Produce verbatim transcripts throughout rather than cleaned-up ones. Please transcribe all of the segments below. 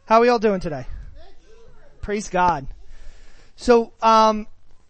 How are we all doing today? Praise God. So, um,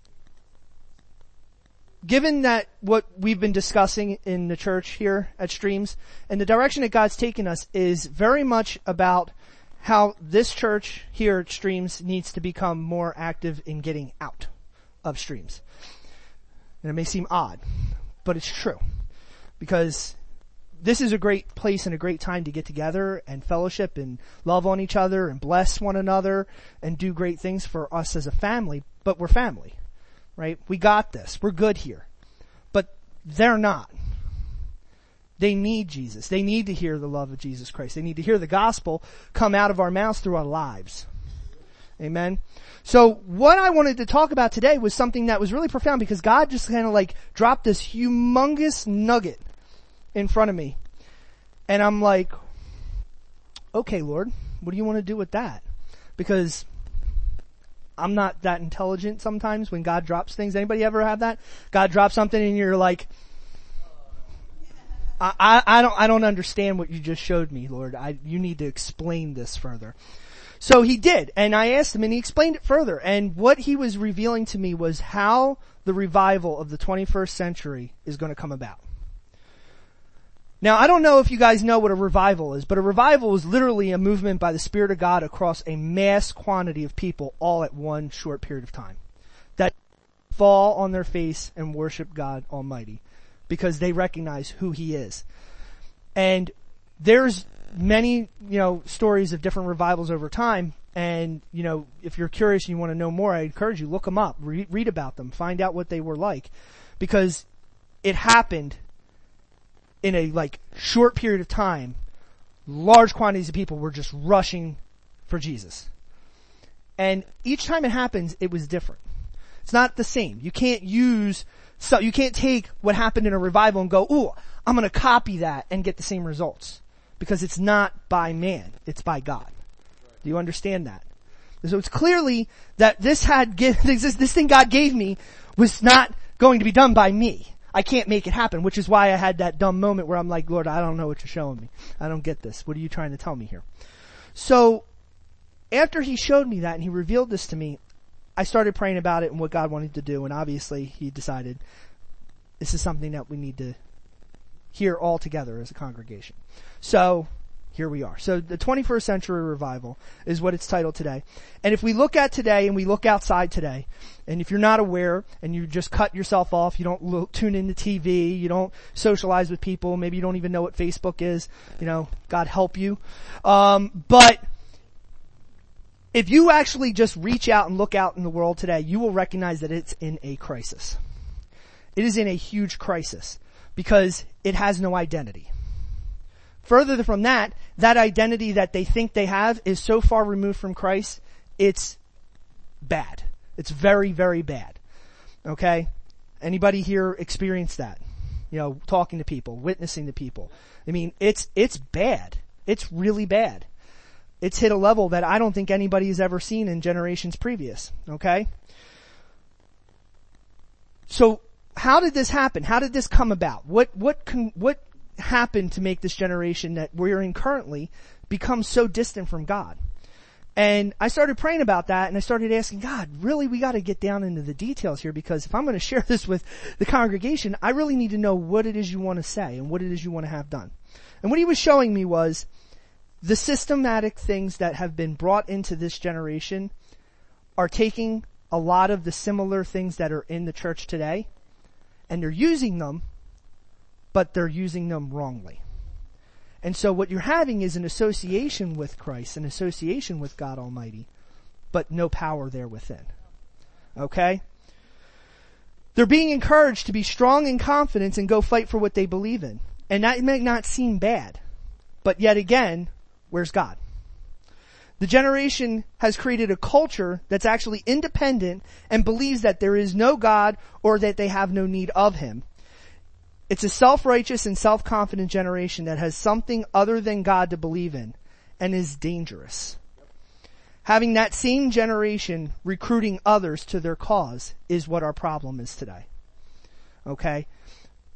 given that what we've been discussing in the church here at Streams and the direction that God's taken us is very much about how this church here at Streams needs to become more active in getting out of Streams. And it may seem odd, but it's true. Because this is a great place and a great time to get together and fellowship and love on each other and bless one another and do great things for us as a family. But we're family, right? We got this. We're good here. But they're not. They need Jesus. They need to hear the love of Jesus Christ. They need to hear the gospel come out of our mouths through our lives. Amen. So what I wanted to talk about today was something that was really profound because God just kind of like dropped this humongous nugget in front of me. And I'm like, okay, Lord, what do you want to do with that? Because I'm not that intelligent sometimes when God drops things. Anybody ever have that? God drops something and you're like, I, I, I don't, I don't understand what you just showed me, Lord. I, you need to explain this further. So he did, and I asked him and he explained it further. And what he was revealing to me was how the revival of the twenty-first century is going to come about. Now, I don't know if you guys know what a revival is, but a revival is literally a movement by the Spirit of God across a mass quantity of people all at one short period of time that fall on their face and worship God Almighty because they recognize who He is. And there's many, you know, stories of different revivals over time. And, you know, if you're curious and you want to know more, I encourage you, look them up, read, read about them, find out what they were like because it happened in a like short period of time. Large quantities of people were just rushing for Jesus. And each time it happens, it was different. It's not the same. You can't use, so you can't take what happened in a revival and go, ooh, I'm going to copy that and get the same results. Because it's not by man, it's by God. Do you understand that? So it's clearly that this had, this, this thing God gave me was not going to be done by me. I can't make it happen, which is why I had that dumb moment where I'm like, Lord, I don't know what you're showing me. I don't get this. What are you trying to tell me here? So, after he showed me that and he revealed this to me, I started praying about it and what God wanted to do, and obviously he decided this is something that we need to hear all together as a congregation. So, here we are. So the twenty-first century revival is what it's titled today. And if we look at today and we look outside today, and if you're not aware and you just cut yourself off, you don't look, tune into T V, you don't socialize with people, maybe you don't even know what Facebook is, you know, God help you. Um, but if you actually just reach out and look out in the world today, you will recognize that it's in a crisis. It is in a huge crisis because it has no identity. Further from that, that identity that they think they have is so far removed from Christ, it's bad. It's very, very bad. Okay? Anybody here experienced that? You know, talking to people, witnessing to people. I mean, it's, it's bad. It's really bad. It's hit a level that I don't think anybody has ever seen in generations previous. Okay? So, how did this happen? How did this come about? What, what can, what, happened to make this generation that we're in currently become so distant from God? And I started praying about that and I started asking God, really, we got to get down into the details here because if I'm going to share this with the congregation, I really need to know what it is you want to say and what it is you want to have done. And what he was showing me was the systematic things that have been brought into this generation are taking a lot of the similar things that are in the church today and they're using them, but they're using them wrongly. And so what you're having is an association with Christ, an association with God Almighty, but no power there within. Okay? They're being encouraged to be strong in confidence and go fight for what they believe in. And that may not seem bad, but yet again, where's God? The generation has created a culture that's actually independent and believes that there is no God or that they have no need of Him. It's a self-righteous and self-confident generation that has something other than God to believe in and is dangerous. Having that same generation recruiting others to their cause is what our problem is today. Okay?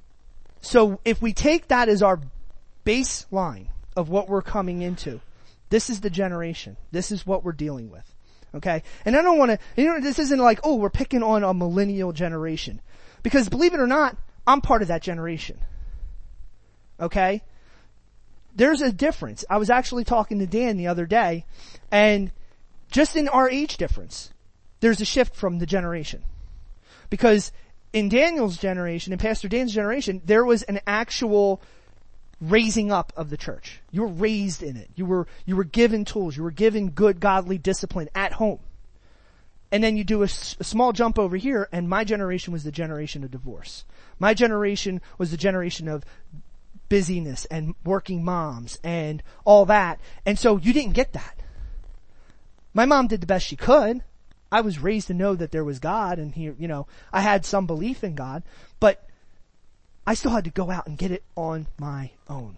So if we take that as our baseline of what we're coming into, This is the generation. This is what we're dealing with. Okay? And I don't want to, you know, this isn't like, oh, we're picking on a millennial generation. Because believe it or not, I'm part of that generation. Okay? There's a difference. I was actually talking to Dan the other day, and just in our age difference, there's a shift from the generation. Because in Daniel's generation, in Pastor Dan's generation, there was an actual raising up of the church. You were raised in it. You were, you were given tools. You were given good godly discipline at home. And then you do a, a small jump over here, and my generation was the generation of divorce. My generation was the generation of busyness and working moms and all that. And so you didn't get that. My mom did the best she could. I was raised to know that there was God, and he, you know, I had some belief in God, but I still had to go out and get it on my own.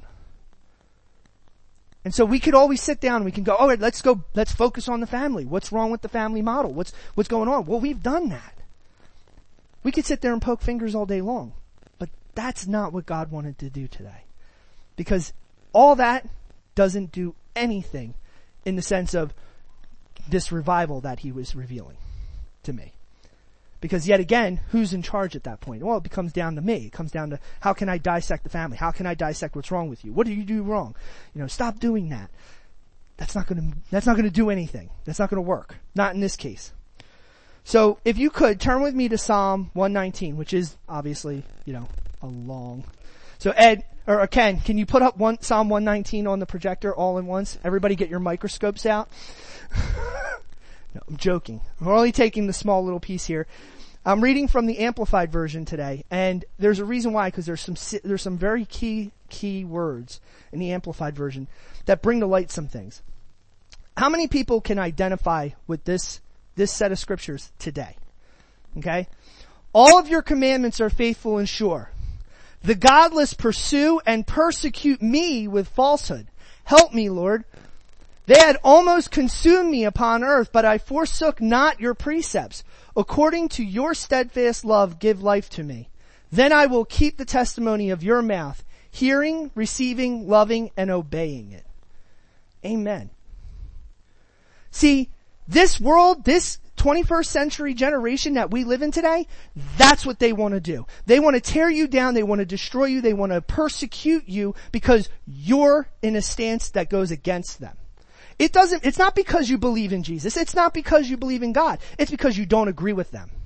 And so we could always sit down and we can go, all right, let's go, let's focus on the family. What's wrong with the family model? What's, what's going on? Well, we've done that. We could sit there and poke fingers all day long, but that's not what God wanted to do today. Because all that doesn't do anything in the sense of this revival that he was revealing to me. Because yet again, who's in charge at that point? Well, it becomes down to me. It comes down to, how can I dissect the family? How can I dissect what's wrong with you? What did you do wrong? You know, stop doing that. That's not gonna, that's not gonna do anything. That's not gonna work. Not in this case. So, if you could, turn with me to Psalm one nineteen, which is obviously, you know, a long. So Ed, or Ken, can you put up one, Psalm one nineteen on the projector all at once? Everybody get your microscopes out. No, I'm joking. We're only taking the small little piece here. I'm reading from the Amplified version today, and there's a reason why, because there's some there's some very key key words in the Amplified version that bring to light some things. How many people can identify with this this set of scriptures today? Okay? All of your commandments are faithful and sure. The godless pursue and persecute me with falsehood. Help me, Lord. They had almost consumed me upon earth, but I forsook not your precepts. According to your steadfast love, give life to me. Then I will keep the testimony of your mouth, hearing, receiving, loving, and obeying it. Amen. See, this world, this twenty-first century generation that we live in today, that's what they want to do. They want to tear you down. They want to destroy you. They want to persecute you because you're in a stance that goes against them. It doesn't, it's not because you believe in Jesus. It's not because you believe in God. It's because you don't agree with them.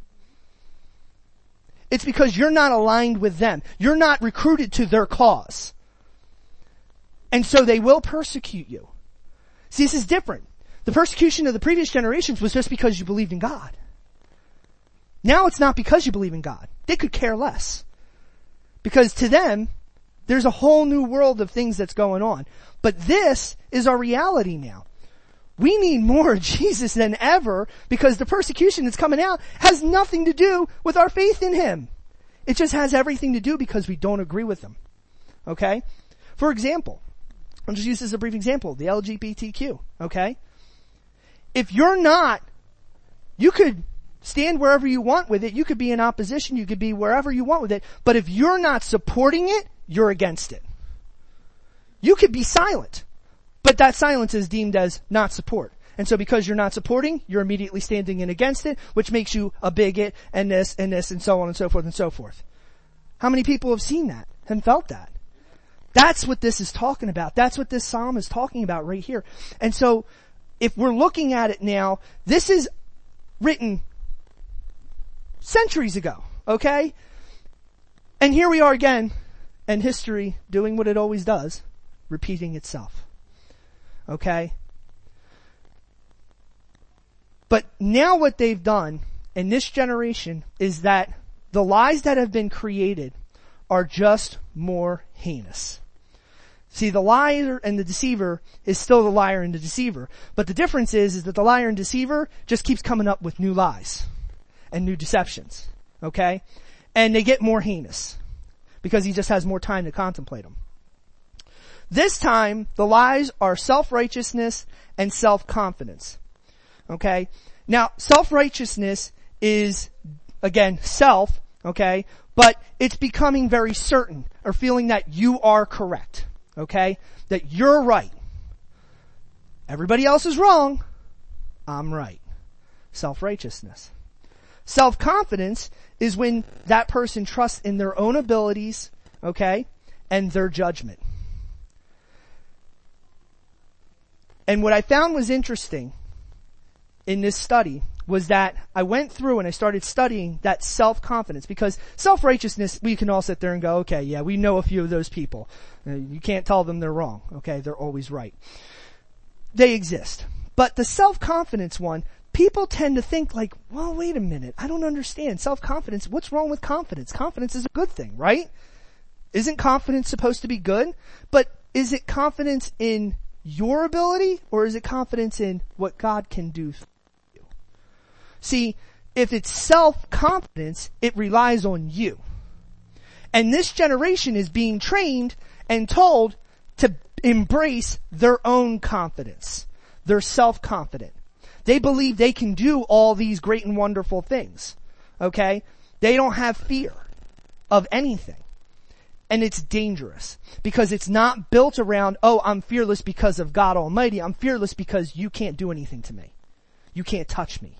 It's because you're not aligned with them. You're not recruited to their cause. And so they will persecute you. See, this is different. The persecution of the previous generations was just because you believed in God. Now it's not because you believe in God. They could care less. Because to them, there's a whole new world of things that's going on. But this is our reality now. We need more of Jesus than ever because the persecution that's coming out has nothing to do with our faith in Him. It just has everything to do because we don't agree with Him. Okay? For example, I'll just use this as a brief example, the L G B T Q. Okay? If you're not, you could stand wherever you want with it. You could be in opposition. You could be wherever you want with it. But if you're not supporting it, you're against it. You could be silent, but that silence is deemed as not support. And so because you're not supporting, you're immediately standing in against it, which makes you a bigot and this and this and so on and so forth and so forth. How many people have seen that and felt that? That's what this is talking about. That's what this psalm is talking about right here. And so if we're looking at it now, this is written centuries ago, okay? And here we are again, and history doing what it always does, repeating itself. Okay? But now what they've done in this generation is that the lies that have been created are just more heinous. See, the liar and the deceiver is still the liar and the deceiver. But the difference is, is that the liar and deceiver just keeps coming up with new lies and new deceptions. Okay? And they get more heinous because he just has more time to contemplate them. This time, the lies are self-righteousness and self-confidence. Okay? Now, self-righteousness is, again, self, okay? But it's becoming very certain or feeling that you are correct. Okay? That you're right. Everybody else is wrong. I'm right. Self-righteousness. Self-confidence is when that person trusts in their own abilities, okay, and their judgment. And what I found was interesting in this study was that I went through and I started studying that self-confidence, because self-righteousness, we can all sit there and go, okay, yeah, we know a few of those people. You can't tell them they're wrong, okay? They're always right. They exist. But the self-confidence one, people tend to think like, well, wait a minute, I don't understand. Self-confidence, what's wrong with confidence? Confidence is a good thing, right? Isn't confidence supposed to be good? But is it confidence in your ability, or is it confidence in what God can do for you? See, if it's self-confidence, it relies on you. And this generation is being trained and told to embrace their own confidence. They're self-confident. They believe they can do all these great and wonderful things. Okay? They don't have fear of anything. And it's dangerous because it's not built around, oh, I'm fearless because of God Almighty. I'm fearless because you can't do anything to me. You can't touch me.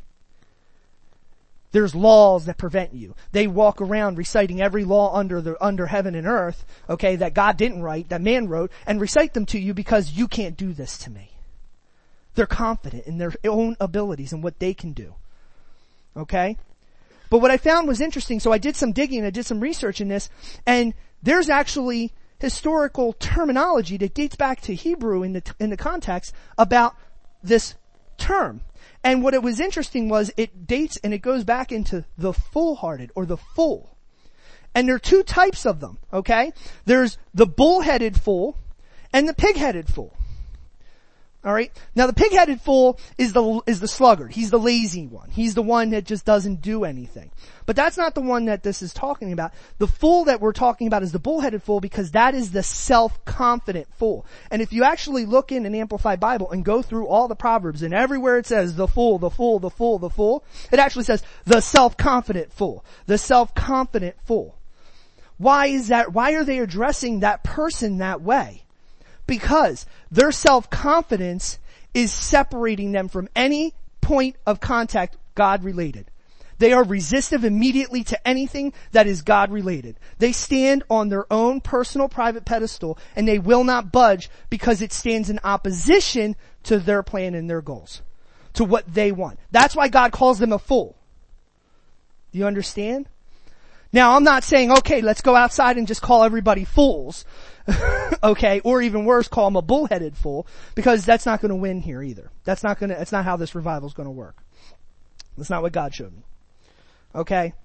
There's laws that prevent you. They walk around reciting every law under the, under heaven and earth, okay, that God didn't write, that man wrote, and recite them to you because you can't do this to me. They're confident in their own abilities and what they can do. Okay? But what I found was interesting, so I did some digging, I did some research in this, and there's actually historical terminology that dates back to Hebrew in the, in the context about this term. And what it was interesting was it dates and it goes back into the full-hearted or the fool. And there are two types of them, okay? There's the bull-headed fool and the pig-headed fool. Alright? Now the pig-headed fool is the, is the sluggard. He's the lazy one. He's the one that just doesn't do anything. But that's not the one that this is talking about. The fool that we're talking about is the bull-headed fool, because that is the self-confident fool. And if you actually look in an Amplified Bible and go through all the Proverbs, and everywhere it says the fool, the fool, the fool, the fool, it actually says the self-confident fool. The self-confident fool. Why is that? Why are they addressing that person that way? Because their self-confidence is separating them from any point of contact God-related. They are resistive immediately to anything that is God-related. They stand on their own personal private pedestal, and they will not budge because it stands in opposition to their plan and their goals, to what they want. That's why God calls them a fool. Do you understand? Now, I'm not saying, okay, let's go outside and just call everybody fools. Okay, or even worse, call them a bullheaded fool, because that's not going to win here either. That's not going to, that's not how this revival is going to work. That's not what God showed me. Okay?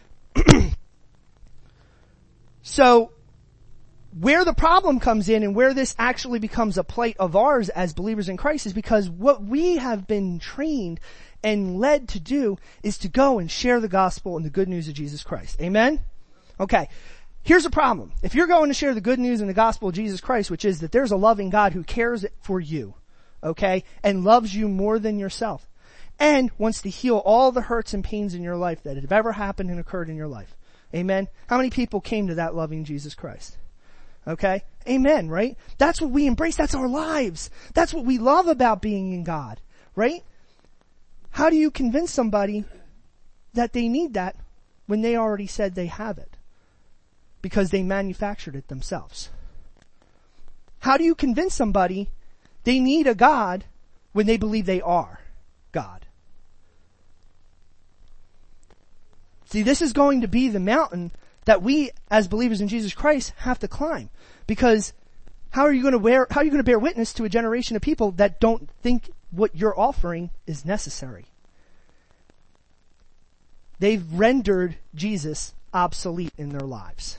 So, where the problem comes in and where this actually becomes a plight of ours as believers in Christ is because what we have been trained and led to do is to go and share the gospel and the good news of Jesus Christ. Amen? Okay. Here's the problem. If you're going to share the good news and the gospel of Jesus Christ, which is that there's a loving God who cares for you, okay, and loves you more than yourself, and wants to heal all the hurts and pains in your life that have ever happened and occurred in your life. Amen? How many people came to that loving Jesus Christ? Okay? Amen, right? That's what we embrace. That's our lives. That's what we love about being in God, right? How do you convince somebody that they need that when they already said they have it? Because they manufactured it themselves. How do you convince somebody they need a God when they believe they are God? See, this is going to be the mountain that we, as believers in Jesus Christ, have to climb. Because how are you going to bear, how are you going to bear witness to a generation of people that don't think what you're offering is necessary? They've rendered Jesus obsolete in their lives.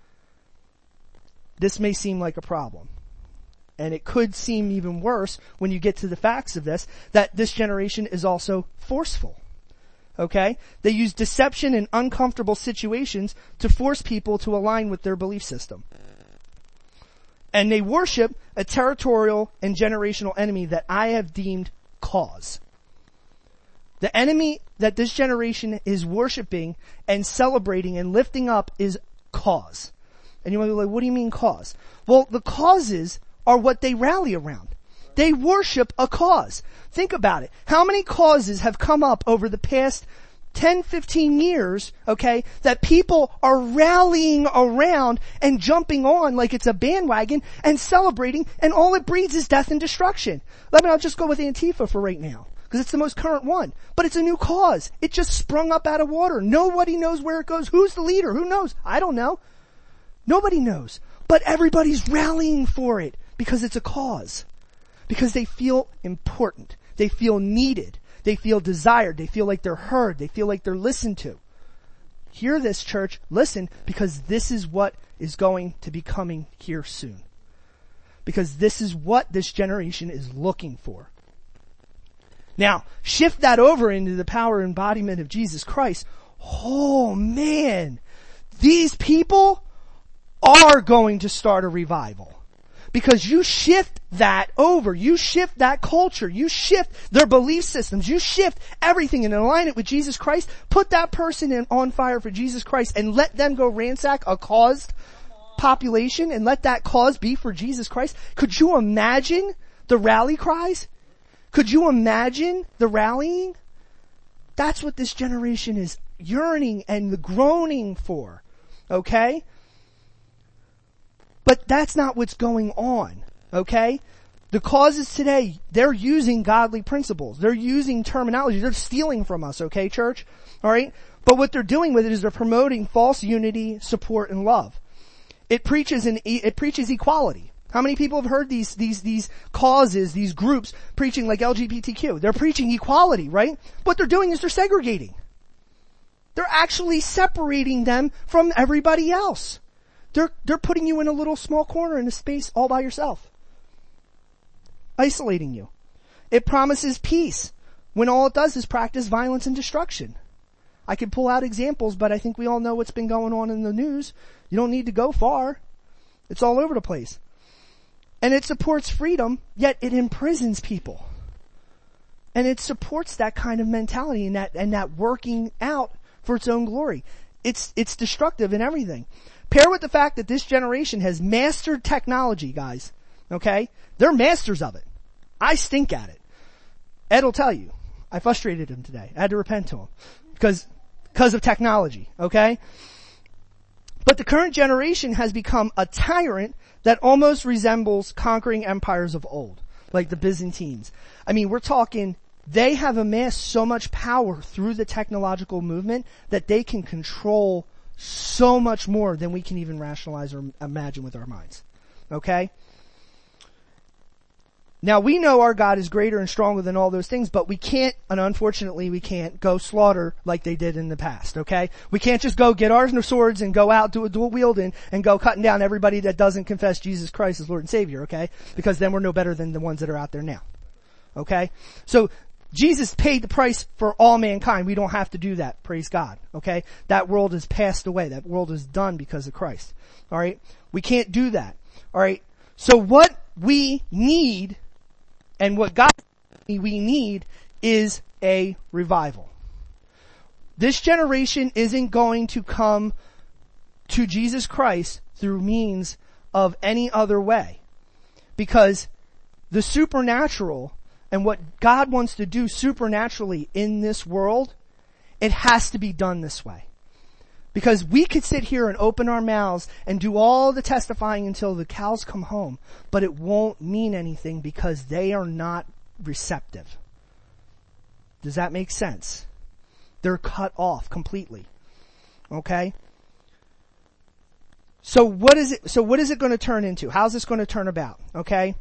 This may seem like a problem. And it could seem even worse when you get to the facts of this, that this generation is also forceful. Okay? They use deception and uncomfortable situations to force people to align with their belief system. And they worship a territorial and generational enemy that I have deemed cause. The enemy that this generation is worshiping and celebrating and lifting up is cause. And you might be like, what do you mean cause? Well, the causes are what they rally around. They worship a cause. Think about it. How many causes have come up over the past ten, fifteen years, okay, that people are rallying around and jumping on like it's a bandwagon and celebrating, and all it breeds is death and destruction. Let me, I'll just go with Antifa for right now, because it's the most current one. But it's a new cause. It just sprung up out of water. Nobody knows where it goes. Who's the leader? Who knows? I don't know. Nobody knows. But everybody's rallying for it because it's a cause. Because they feel important. They feel needed. They feel desired. They feel like they're heard. They feel like they're listened to. Hear this, church. Listen, because this is what is going to be coming here soon. Because this is what this generation is looking for. Now, shift that over into the power embodiment of Jesus Christ. Oh man, these people are going to start a revival. Because you shift that over, you shift that culture, you shift their belief systems, you shift everything and align it with Jesus Christ, put that person in, on fire for Jesus Christ and let them go ransack a caused population and let that cause be for Jesus Christ. Could you imagine the rally cries? Could you imagine the rallying? That's what this generation is yearning and groaning for. Okay? But that's not what's going on, okay? The causes today, they're using godly principles. They're using terminology. They're stealing from us, okay, church? Alright? But what they're doing with it is they're promoting false unity, support, and love. It preaches an, it preaches equality. How many people have heard these, these, these causes, these groups preaching like L G B T Q? They're preaching equality, right? What they're doing is they're segregating. They're actually separating them from everybody else. They're, they're putting you in a little small corner in a space all by yourself. Isolating you. It promises peace when all it does is practice violence and destruction. I could pull out examples, but I think we all know what's been going on in the news. You don't need to go far. It's all over the place. And it supports freedom, yet it imprisons people. And it supports that kind of mentality and that, and that working out for its own glory. It's, it's destructive in everything. Pair with the fact that this generation has mastered technology, guys. Okay? They're masters of it. I stink at it. Ed will tell you. I frustrated him today. I had to repent to him. Because, because of technology. Okay? But the current generation has become a tyrant that almost resembles conquering empires of old. Like the Byzantines. I mean, we're talking, they have amassed so much power through the technological movement that they can control so much more than we can even rationalize or imagine with our minds. Okay? Now we know our God is greater and stronger than all those things, but we can't, and unfortunately we can't go slaughter like they did in the past, okay? We can't just go get our swords and go out, do a dual wielding, and go cutting down everybody that doesn't confess Jesus Christ as Lord and Savior, okay? Because then we're no better than the ones that are out there now. Okay? So, Jesus paid the price for all mankind. We don't have to do that. Praise God. Okay? That world has passed away. That world is done because of Christ. Alright? We can't do that. Alright? So what we need, and what God we need, is a revival. This generation isn't going to come to Jesus Christ through means of any other way. Because the supernatural and what God wants to do supernaturally in this world, it has to be done this way. Because we could sit here and open our mouths and do all the testifying until the cows come home, but it won't mean anything because they are not receptive. Does that make sense? They're cut off completely. Okay? So what is it, so what is it going to turn into? How's this going to turn about? Okay?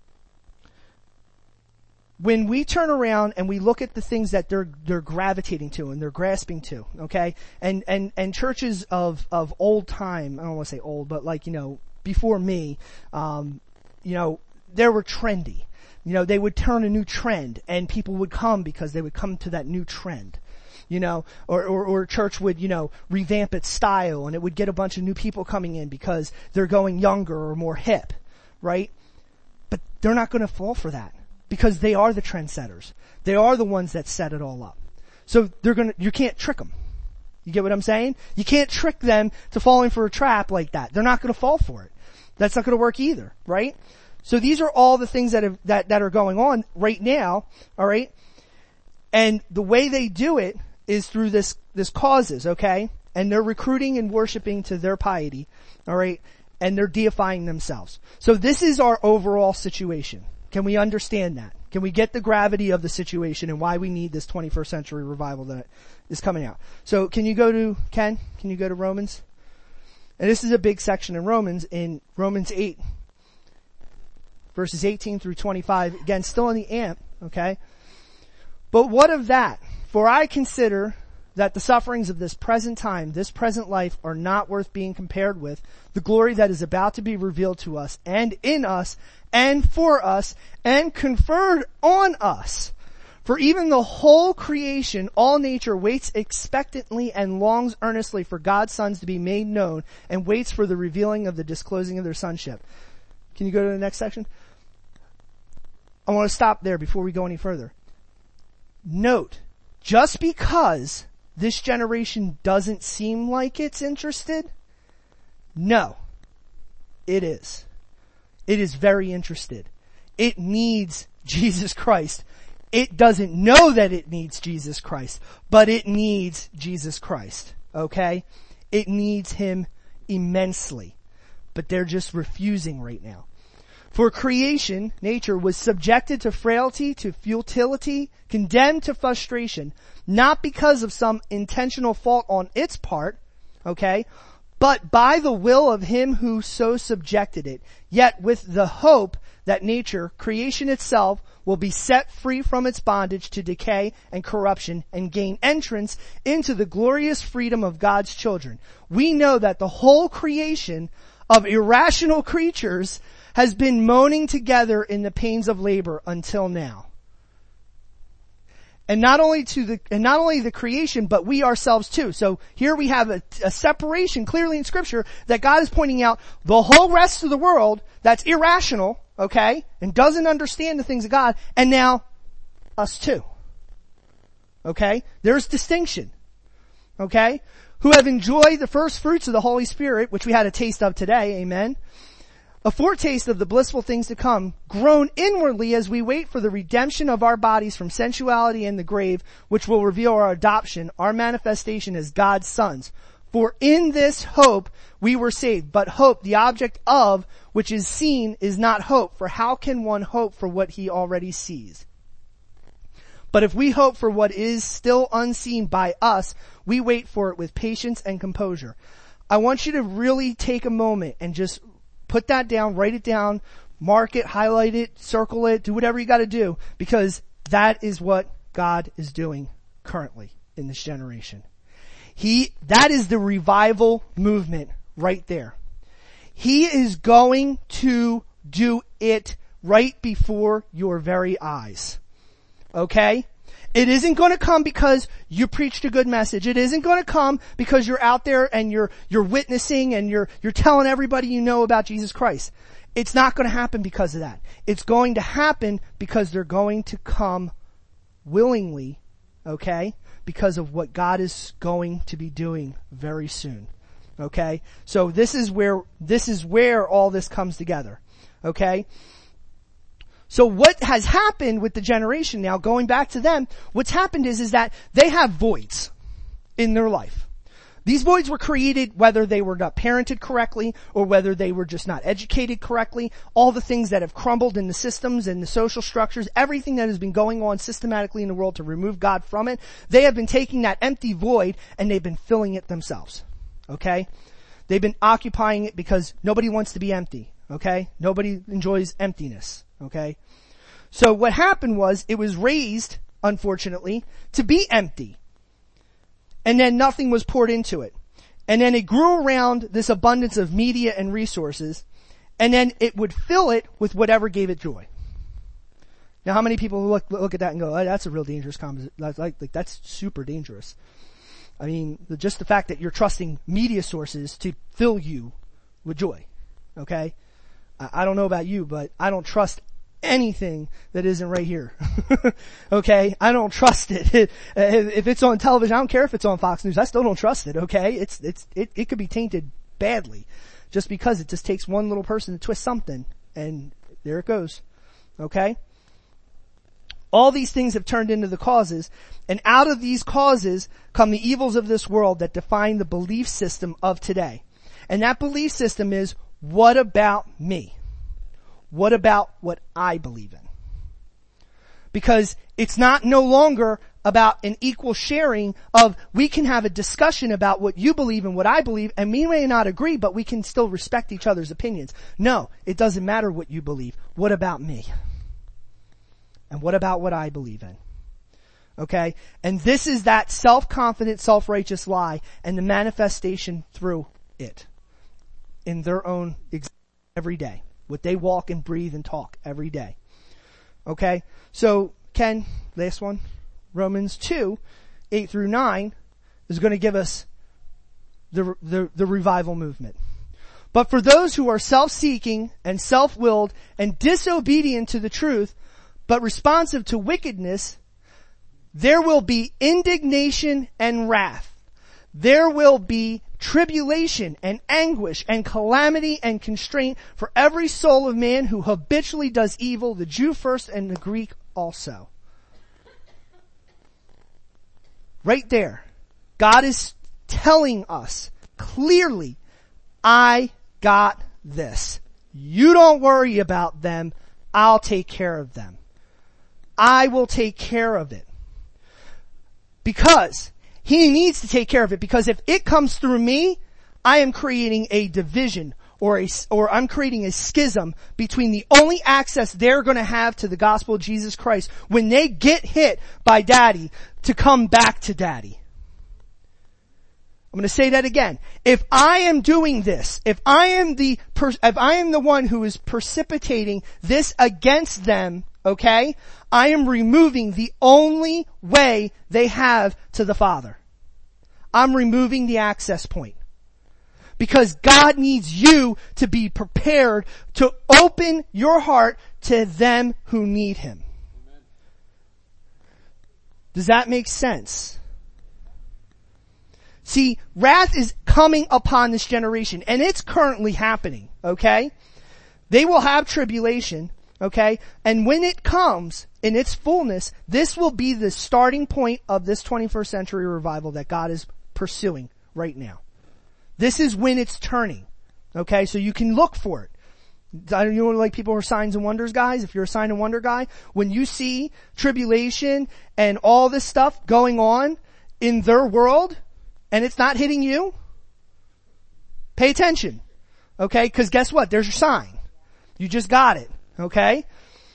When we turn around and we look at the things that they're, they're gravitating to and they're grasping to, okay? And, and, and churches of, of old time, I don't want to say old, but like, you know, before me, um, you know, they were trendy. You know, they would turn a new trend and people would come because they would come to that new trend. You know, or, or, or church would, you know, revamp its style and it would get a bunch of new people coming in because they're going younger or more hip, right? But they're not going to fall for that. Because they are the trendsetters. They are the ones that set it all up. So they're gonna, you can't trick them. You get what I'm saying? You can't trick them to falling for a trap like that. They're not gonna fall for it. That's not gonna work either, right? So these are all the things that have, that, that are going on right now, alright? And the way they do it is through this, this causes, okay? And they're recruiting and worshiping to their piety, alright? And they're deifying themselves. So this is our overall situation. Can we understand that? Can we get the gravity of the situation and why we need this twenty-first century revival that is coming out? So can you go to, Ken? Can you go to Romans? And this is a big section in Romans, in Romans eight. Verses eighteen through twenty-five, again, still in the amp, okay? But what of that? For I consider that the sufferings of this present time, this present life, are not worth being compared with the glory that is about to be revealed to us, and in us, and for us, and conferred on us. For even the whole creation, all nature, waits expectantly and longs earnestly for God's sons to be made known, and waits for the revealing of the disclosing of their sonship. Can you go to the next section? I want to stop there before we go any further. Note, just because this generation doesn't seem like it's interested, no, it is. It is very interested. It needs Jesus Christ. It doesn't know that it needs Jesus Christ, but it needs Jesus Christ, okay? It needs Him immensely, but they're just refusing right now. For creation, nature, was subjected to frailty, to futility, condemned to frustration, not because of some intentional fault on its part, okay, but by the will of Him who so subjected it, yet with the hope that nature, creation itself, will be set free from its bondage to decay and corruption and gain entrance into the glorious freedom of God's children. We know that the whole creation of irrational creatures has been moaning together in the pains of labor until now. And not only to the, and not only the creation, but we ourselves too. So here we have a, a separation clearly in Scripture that God is pointing out the whole rest of the world that's irrational, okay, and doesn't understand the things of God, and now us too. Okay? There's distinction. Okay? Who have enjoyed the first fruits of the Holy Spirit, which we had a taste of today, amen? A foretaste of the blissful things to come, grown inwardly as we wait for the redemption of our bodies from sensuality and the grave, which will reveal our adoption, our manifestation as God's sons. For in this hope we were saved. But hope, the object of which is seen, is not hope. For how can one hope for what he already sees? But if we hope for what is still unseen by us, we wait for it with patience and composure. I want you to really take a moment and just put that down, write it down, mark it, highlight it, circle it, do whatever you gotta do, because that is what God is doing currently in this generation. He, that is the revival movement right there. He is going to do it right before your very eyes. Okay? It isn't going to come because you preached a good message. It isn't going to come because you're out there and you're, you're witnessing and you're, you're telling everybody you know about Jesus Christ. It's not going to happen because of that. It's going to happen because they're going to come willingly, okay? Because of what God is going to be doing very soon. Okay? So this is where, this is where all this comes together. Okay? So what has happened with the generation now, going back to them, what's happened is, is that they have voids in their life. These voids were created whether they were not parented correctly or whether they were just not educated correctly. All the things that have crumbled in the systems and the social structures, everything that has been going on systematically in the world to remove God from it, they have been taking that empty void and they've been filling it themselves. Okay? They've been occupying it because nobody wants to be empty. Okay? Nobody enjoys emptiness. Okay? So what happened was, it was raised, unfortunately, to be empty. And then nothing was poured into it. And then it grew around this abundance of media and resources, and then it would fill it with whatever gave it joy. Now how many people look, look at that and go, oh, that's a real dangerous conversation. Like, like, that's super dangerous. I mean, just the fact that you're trusting media sources to fill you with joy. Okay? I don't know about you, but I don't trust anything that isn't right here. Okay? I don't trust it. If it's on television, I don't care if it's on Fox News, I still don't trust it, okay? It's, it's, it, it could be tainted badly just because it just takes one little person to twist something and There it goes. Okay? All these things have turned into the causes, and out of these causes come the evils of this world that define the belief system of today. And that belief system is, what about me? What about what I believe in? Because it's not no longer about an equal sharing of, we can have a discussion about what you believe and what I believe, and we may not agree, but we can still respect each other's opinions. No, it doesn't matter what you believe. What about me? And what about what I believe in? Okay? And this is that self-confident, self-righteous lie and the manifestation through it in their own existence every day. What they walk and breathe and talk every day. Okay? So, Ken, last one. Romans two, eight through nine is going to give us the, the, the revival movement. But for those who are self-seeking and self-willed and disobedient to the truth, but responsive to wickedness, there will be indignation and wrath. There will be tribulation and anguish and calamity and constraint for every soul of man who habitually does evil, the Jew first and the Greek also. Right there, God is telling us clearly, I got this. You don't worry about them. I'll take care of them. I will take care of it. Because he needs to take care of it, because if it comes through me, I am creating a division or a, or I'm creating a schism between the only access they're going to have to the gospel of Jesus Christ when they get hit by daddy to come back to daddy. I'm going to say that again. If I am doing this, if I am the, if I am the one who is precipitating this against them, okay, I am removing the only way they have to the Father. I'm removing the access point. Because God needs you to be prepared to open your heart to them who need Him. Amen. Does that make sense? See, wrath is coming upon this generation, and it's currently happening, okay? They will have tribulation, okay? And when it comes in its fullness, this will be the starting point of this twenty-first century revival that God is pursuing right now. This is when it's turning, okay? So you can look for it. I don't know, like people who are signs and wonders guys. If you're a sign and wonder guy, when you see tribulation and all this stuff going on in their world, and it's not hitting you, pay attention, okay? Because guess what? There's your sign. You just got it, okay?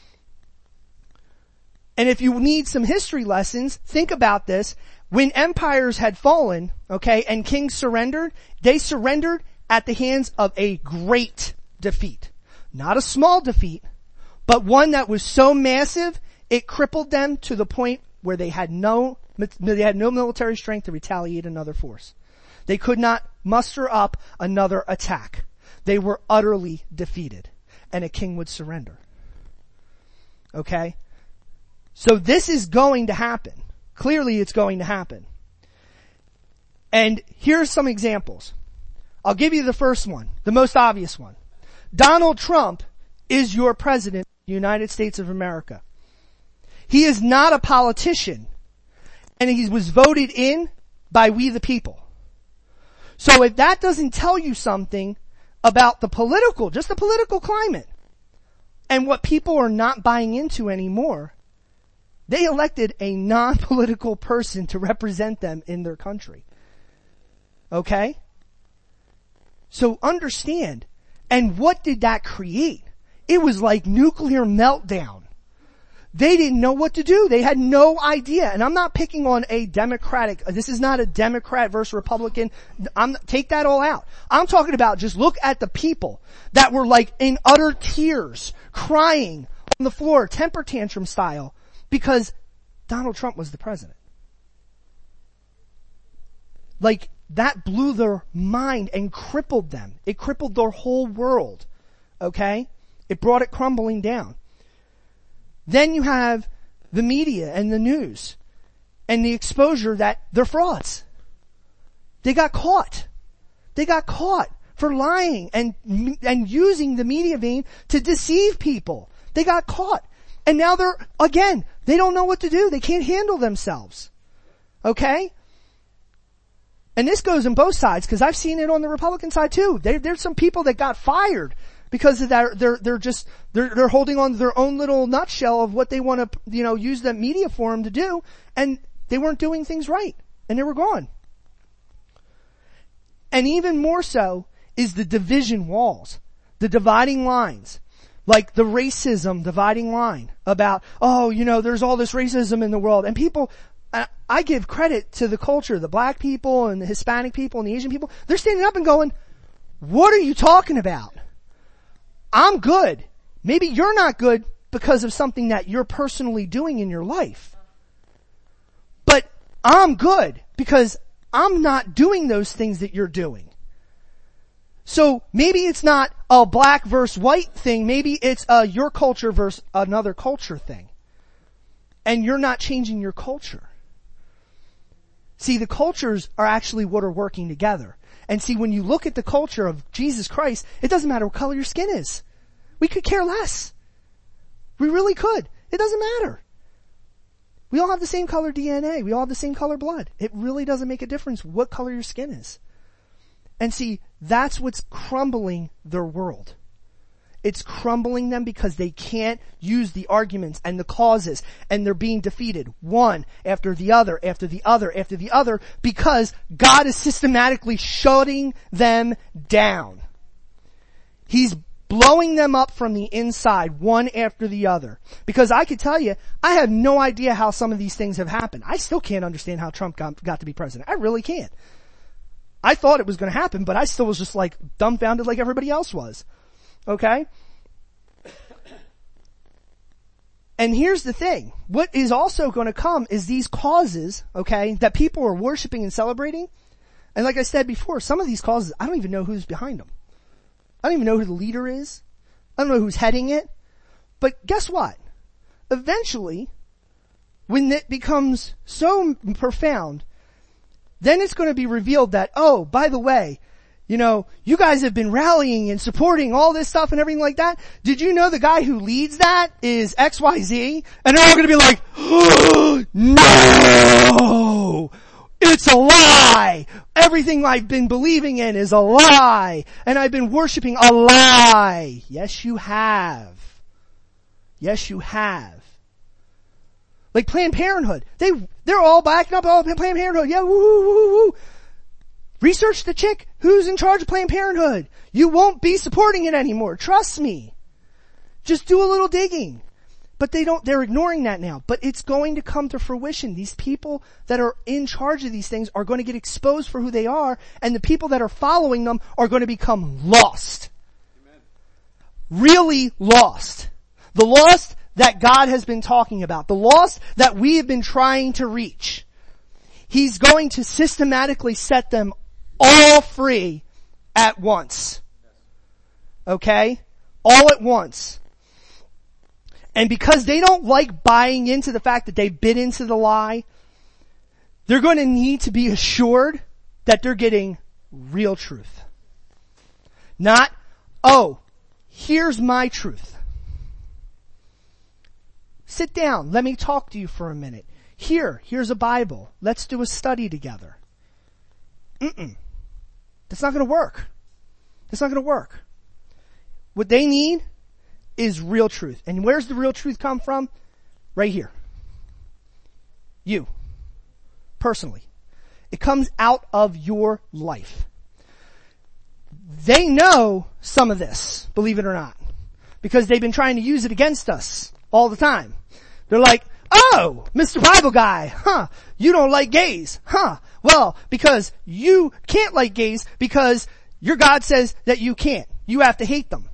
And if you need some history lessons, think about this. When empires had fallen, okay, and kings surrendered, they surrendered at the hands of a great defeat. Not a small defeat, but one that was so massive, it crippled them to the point where they had no, they had no military strength to retaliate another force. They could not muster up another attack. They were utterly defeated, and a king would surrender. Okay? So this is going to happen. Clearly it's going to happen. And here's some examples. I'll give you the first one, the most obvious one. Donald Trump is your president of the United States of America. He is not a politician, and he was voted in by we the people. So if that doesn't tell you something about the political, just the political climate, and what people are not buying into anymore, they elected a non-political person to represent them in their country. Okay? So understand. And what did that create? It was like nuclear meltdown. They didn't know what to do. They had no idea. And I'm not picking on a Democratic, this is not a Democrat versus Republican. I'm, take that all out. I'm talking about just look at the people that were like in utter tears, crying on the floor, temper tantrum style. Because Donald Trump was the president. Like, that blew their mind and crippled them. It crippled their whole world. Okay? It brought it crumbling down. Then you have the media and the news and the exposure that they're frauds. They got caught. They got caught for lying and, and using the media vein to deceive people. They got caught. And now they're, again, they don't know what to do. They can't handle themselves. Okay? And this goes on both sides, because I've seen it on the Republican side too. There, there's some people that got fired because of that. They're, they're just, they're, they're holding on to their own little nutshell of what they want to, you know, use the media forum to do, and they weren't doing things right, and they were gone. And even more so is the division walls, the dividing lines, like the racism dividing line about, oh, you know, there's all this racism in the world, and people, I give credit to the culture, the black people and the Hispanic people and the Asian people. They're standing up and going, what are you talking about? I'm good. Maybe you're not good because of something that you're personally doing in your life. But I'm good because I'm not doing those things that you're doing. So maybe it's not a black versus white thing. Maybe it's a your culture versus another culture thing. And you're not changing your culture. See, the cultures are actually what are working together. And see, when you look at the culture of Jesus Christ, it doesn't matter what color your skin is. We could care less. We really could. It doesn't matter. We all have the same color D N A. We all have the same color blood. It really doesn't make a difference what color your skin is. And see, that's what's crumbling their world. It's crumbling them because they can't use the arguments and the causes, and they're being defeated one after the other, after the other, after the other, because God is systematically shutting them down. He's blowing them up from the inside, one after the other. Because I could tell you, I have no idea how some of these things have happened. I still can't understand how Trump got, got to be president. I really can't. I thought it was going to happen, but I still was just like dumbfounded like everybody else was. Okay? And here's the thing. What is also going to come is these causes, okay, that people are worshiping and celebrating. And like I said before, some of these causes, I don't even know who's behind them. I don't even know who the leader is. I don't know who's heading it. But guess what? Eventually, when it becomes so profound, then it's going to be revealed that, oh, by the way, you know, you guys have been rallying and supporting all this stuff and everything like that. Did you know the guy who leads that is X Y Z? And they're all going to be like, oh, no, it's a lie. Everything I've been believing in is a lie. And I've been worshiping a lie. Yes, you have. Yes, you have. Like Planned Parenthood. They, they're all backing up all Planned Parenthood. Yeah, woo, woo, woo, woo. Research the chick who's in charge of Planned Parenthood. You won't be supporting it anymore. Trust me. Just do a little digging. But they don't, they're ignoring that now. But it's going to come to fruition. These people that are in charge of these things are going to get exposed for who they are, and the people that are following them are going to become lost. Amen. Really lost. The lost that God has been talking about. The lost that we have been trying to reach. He's going to systematically set them all free at once. Okay? All at once. And because they don't like buying into the fact that they bit into the lie, they're going to need to be assured that they're getting real truth. Not, oh, here's my truth. Sit down. Let me talk to you for a minute. Here, here's a Bible. Let's do a study together. Mm-mm. That's not going to work. That's not going to work. What they need is real truth. And where's the real truth come from? Right here. You. Personally. It comes out of your life. They know some of this, believe it or not, because they've been trying to use it against us all the time. They're like, oh, Mister Bible guy, huh, you don't like gays, huh? Well, because you can't like gays because your God says that you can't. You have to hate them.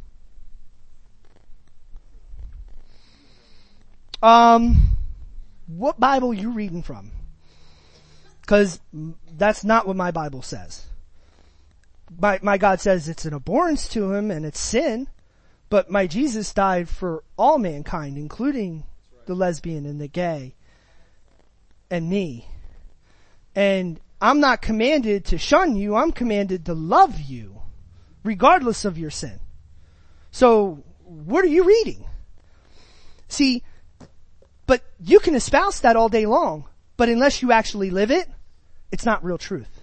Um, what Bible are you reading from? Because that's not what my Bible says. My, my God says it's an abhorrence to him and it's sin, but my Jesus died for all mankind, including the lesbian and the gay and me. And I'm not commanded to shun you. I'm commanded to love you. regardless of your sin. So, what are you reading? See, but you can espouse that all day long, but unless you actually live it, it's not real truth.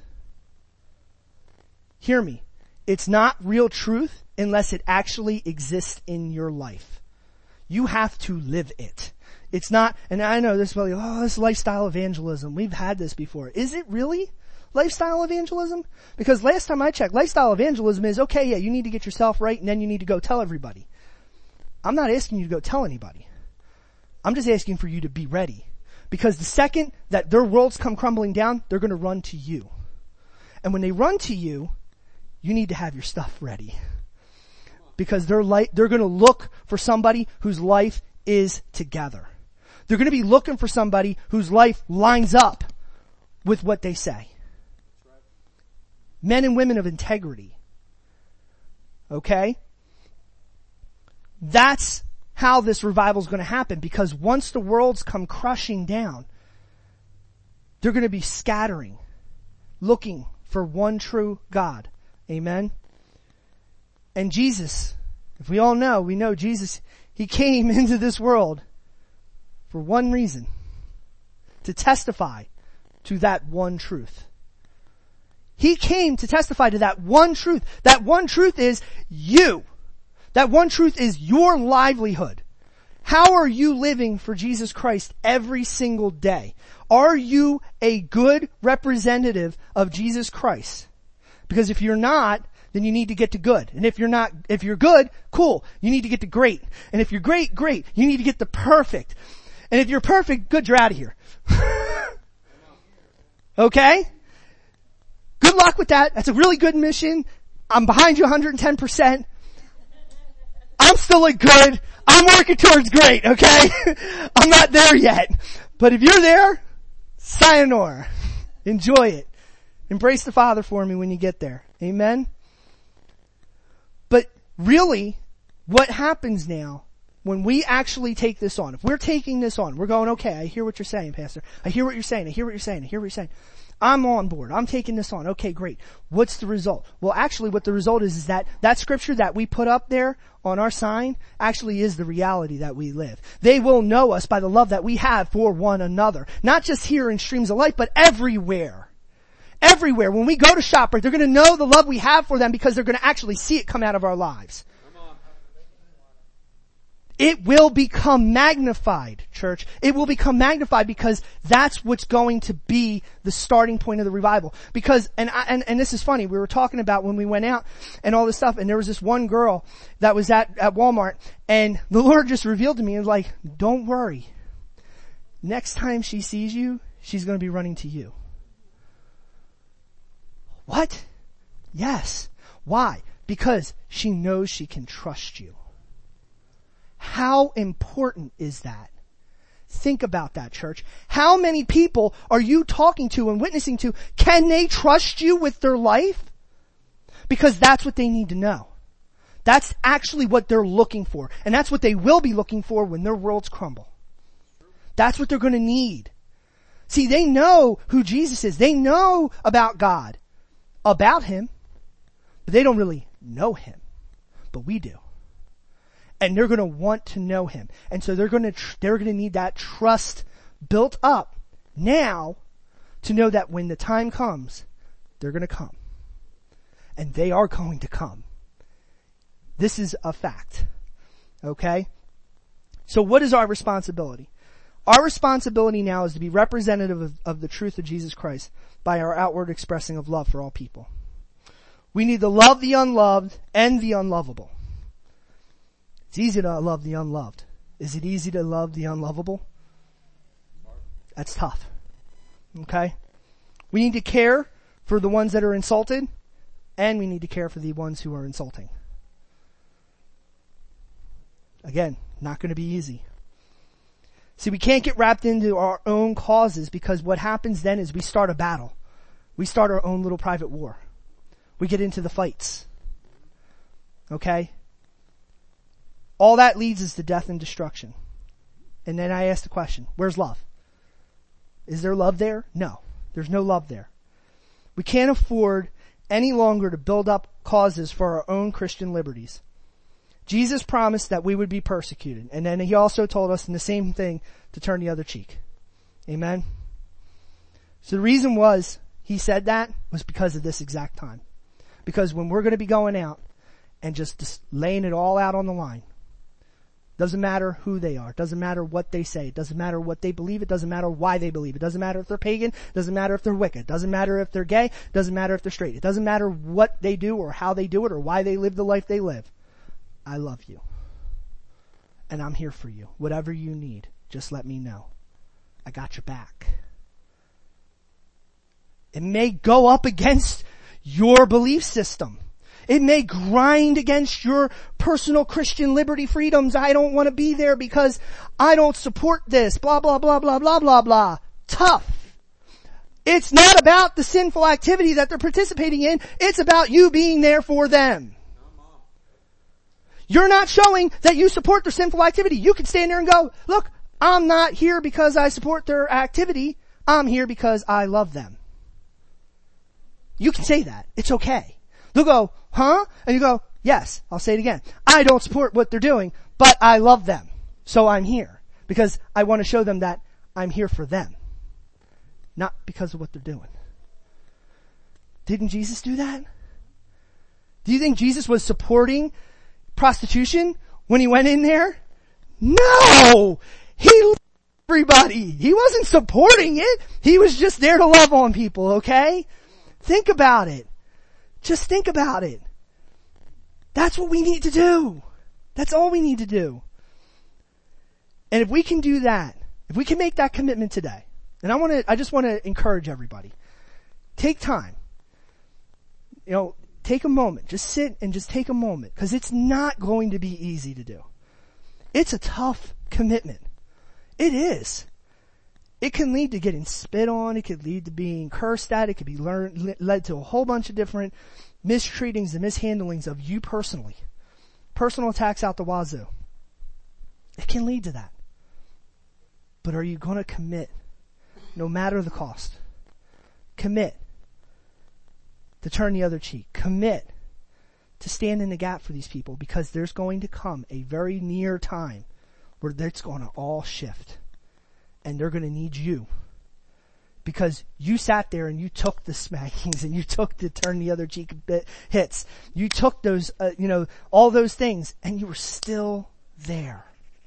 Hear me. It's not real truth unless it actually exists in your life. You have to live it. It's not, and I know this, well, oh, this lifestyle evangelism. We've had this before. Is it really lifestyle evangelism? Because last time I checked, lifestyle evangelism is, okay, yeah, you need to get yourself right and then you need to go tell everybody. I'm not asking you to go tell anybody. I'm just asking for you to be ready. Because the second that their worlds come crumbling down, they're going to run to you. And when they run to you, you need to have your stuff ready. Because they're like, they're going to look for somebody whose life is together. They're going to be looking for somebody whose life lines up with what they say. Men and women of integrity. Okay? That's how this revival is going to happen, because once the worlds come crushing down, they're going to be scattering, looking for one true God. Amen? And Jesus, if we all know, we know Jesus, He came into this world for one reason. To testify to that one truth. He came to testify to that one truth. That one truth is you. That one truth is your livelihood. How are you living for Jesus Christ every single day? Are you a good representative of Jesus Christ? Because if you're not, then you need to get to good. And if you're not, if you're good, cool, you need to get to great. And if you're great, great, you need to get to perfect. And if you're perfect, good, you're out of here. Okay? Good luck with that. That's a really good mission. I'm behind you one hundred ten percent. I'm still a good. I'm working towards great, okay? I'm not there yet. But if you're there, sayonara. Enjoy it. Embrace the Father for me when you get there. Amen? But really, what happens now when we actually take this on? If we're taking this on, we're going, okay, I hear what you're saying, Pastor. I hear what you're saying. I hear what you're saying. I hear what you're saying. I'm on board. I'm taking this on. Okay, great. What's the result? Well, actually what the result is, is that that scripture that we put up there on our sign actually is the reality that we live. They will know us by the love that we have for one another. Not just here in Streams of Light, but everywhere. Everywhere. When we go to ShopRite, they're going to know the love we have for them because they're going to actually see it come out of our lives. It will become magnified, church. It will become magnified because that's what's going to be the starting point of the revival. Because, and, I, and, and this is funny, we were talking about when we went out and all this stuff, and there was this one girl that was at, at Walmart, and the Lord just revealed to me, and was like, don't worry. Next time she sees you, she's going to be running to you. What? Yes. Why? Because she knows she can trust you. How important is that? Think about that, church. How many people are you talking to and witnessing to? Can they trust you with their life? Because that's what they need to know. That's actually what they're looking for. And that's what they will be looking for when their worlds crumble. That's what they're going to need. See, they know who Jesus is. They know about God, about Him, but they don't really know Him. But we do. And they're going to want to know Him. And so they're going to, tr- they're going to need that trust built up now to know that when the time comes, they're going to come. And they are going to come. This is a fact. Okay? So what is our responsibility? Our responsibility now is to be representative of, of the truth of Jesus Christ by our outward expressing of love for all people. We need to love the unloved and the unlovable. It's easy to love the unloved. Is it easy to love the unlovable? That's tough. Okay? We need to care for the ones that are insulted, and we need to care for the ones who are insulting. Again, not going to be easy. See, we can't get wrapped into our own causes, because what happens then is we start a battle. We start our own little private war. We get into the fights. Okay? All that leads us to death and destruction. And then I ask the question, where's love? Is there love there? No. There's no love there. We can't afford any longer to build up causes for our own Christian liberties. Jesus promised that we would be persecuted, and then he also told us in the same thing to turn the other cheek. Amen? So the reason was, he said that, was because of this exact time. Because when we're going to be going out and just, just laying it all out on the line, doesn't matter who they are, doesn't matter what they say, it doesn't matter what they believe, it doesn't matter why they believe, it doesn't matter if they're pagan, it doesn't matter if they're wicked, it doesn't matter if they're gay, it doesn't matter if they're straight, it doesn't matter what they do or how they do it or why they live the life they live. I love you. And I'm here for you. Whatever you need, just let me know. I got your back. It may go up against your belief system. It may grind against your personal Christian liberty freedoms. I don't want to be there because I don't support this. Blah, blah, blah, blah, blah, blah, blah. Tough. It's not about the sinful activity that they're participating in. It's about you being there for them. You're not showing that you support their sinful activity. You can stand there and go, look, I'm not here because I support their activity. I'm here because I love them. You can say that. It's okay. They'll go, huh? And you go, yes, I'll say it again. I don't support what they're doing, but I love them. So I'm here because I want to show them that I'm here for them. Not because of what they're doing. Didn't Jesus do that? Do you think Jesus was supporting prostitution when he went in there? No! He loved everybody. He wasn't supporting it. He was just there to love on people, okay? Think about it. Just think about it. That's what we need to do. That's all we need to do. And if we can do that, if we can make that commitment today, and I want to, I just want to encourage everybody. Take time. You know, take a moment. Just sit and just take a moment, because it's not going to be easy to do. It's a tough commitment. It is. It can lead to getting spit on. It could lead to being cursed at. It could be learned, led to a whole bunch of different mistreatings and mishandlings of you personally. Personal attacks out the wazoo. It can lead to that. But are you going to commit, no matter the cost? Commit to turn the other cheek. Commit to stand in the gap for these people, because there's going to come a very near time where it's going to all shift. And they're going to need you. Because you sat there and you took the smackings and you took the turn the other cheek bit hits. You took those, uh, you know, all those things, and you were still there.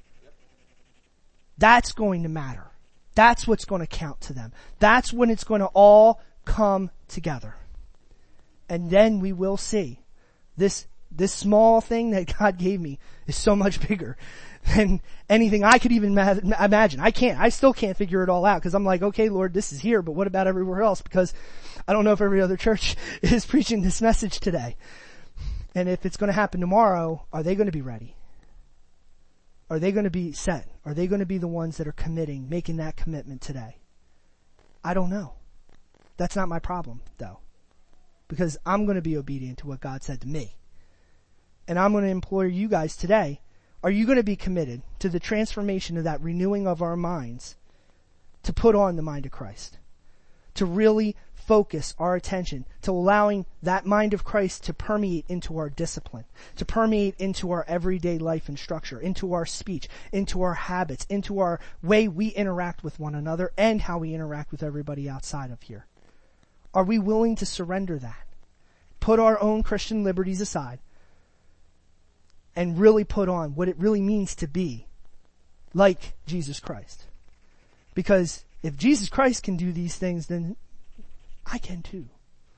That's going to matter. That's what's going to count to them. That's when it's going to all come together. And then we will see this, this small thing that God gave me is so much bigger than anything I could even ma- imagine. I can't, I still can't figure it all out, because I'm like, okay, Lord, this is here, but what about everywhere else? Because I don't know if every other church is preaching this message today. And if it's going to happen tomorrow, are they going to be ready? Are they going to be set? Are they going to be the ones that are committing, making that commitment today? I don't know. That's not my problem, though. Because I'm going to be obedient to what God said to me. And I'm going to implore you guys today, are you going to be committed to the transformation of that renewing of our minds to put on the mind of Christ? To really focus our attention to allowing that mind of Christ to permeate into our discipline, to permeate into our everyday life and structure, into our speech, into our habits, into our way we interact with one another, and how we interact with everybody outside of here? Are we willing to surrender that? Put our own Christian liberties aside and really put on what it really means to be like Jesus Christ. Because if Jesus Christ can do these things, then I can too.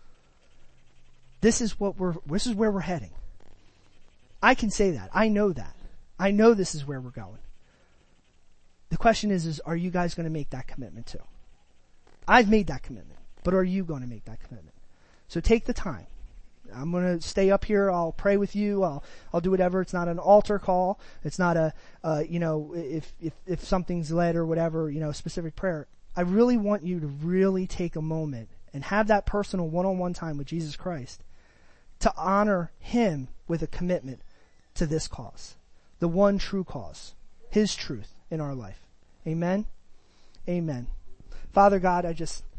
This is what we're, this is where we're heading. I can say that. I know that. I know this is where we're going. The question is, is are you guys going to make that commitment too? I've made that commitment, but are you going to make that commitment? So take the time. I'm going to stay up here. I'll pray with you. I'll, I'll do whatever. It's not an altar call. It's not a, uh, you know, if, if, if something's led or whatever, you know, specific prayer. I really want you to really take a moment and have that personal one-on-one time with Jesus Christ to honor Him with a commitment to this cause. The one true cause. His truth in our life. Amen? Amen. Father God, I just,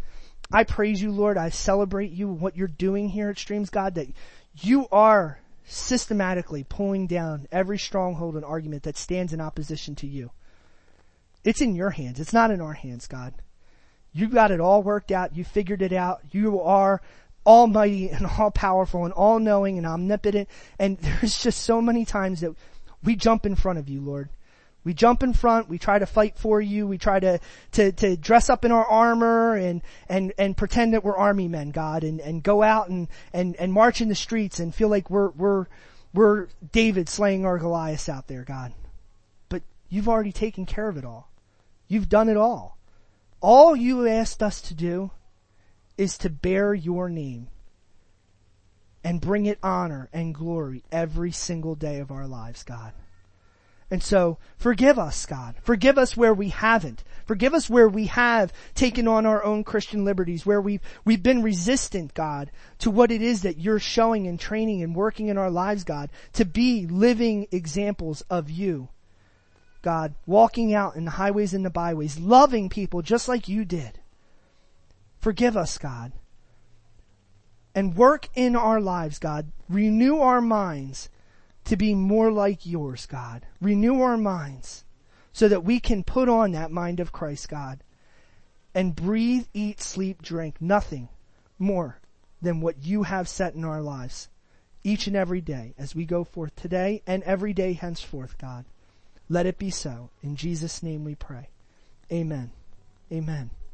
I praise you, Lord. I celebrate you, what you're doing here at Streams, God, that you are systematically pulling down every stronghold and argument that stands in opposition to you. It's in your hands. It's not in our hands, God. You got it all worked out. You figured it out. You are almighty and all powerful and all knowing and omnipotent. And there's just so many times that we jump in front of you, Lord. We jump in front, we try to fight for you, we try to, to, to dress up in our armor and, and, and pretend that we're army men, God, and, and go out and, and, and march in the streets and feel like we're, we're, we're David slaying our Goliaths out there, God. But you've already taken care of it all. You've done it all. All you asked us to do is to bear your name and bring it honor and glory every single day of our lives, God. And so, forgive us, God. Forgive us where we haven't. Forgive us where we have taken on our own Christian liberties, where we've, we've been resistant, God, to what it is that you're showing and training and working in our lives, God, to be living examples of you, God, walking out in the highways and the byways, loving people just like you did. Forgive us, God. And work in our lives, God. Renew our minds to be more like yours, God. Renew our minds so that we can put on that mind of Christ, God, and breathe, eat, sleep, drink nothing more than what you have set in our lives each and every day as we go forth today and every day henceforth, God. Let it be so. In Jesus' name we pray. Amen. Amen.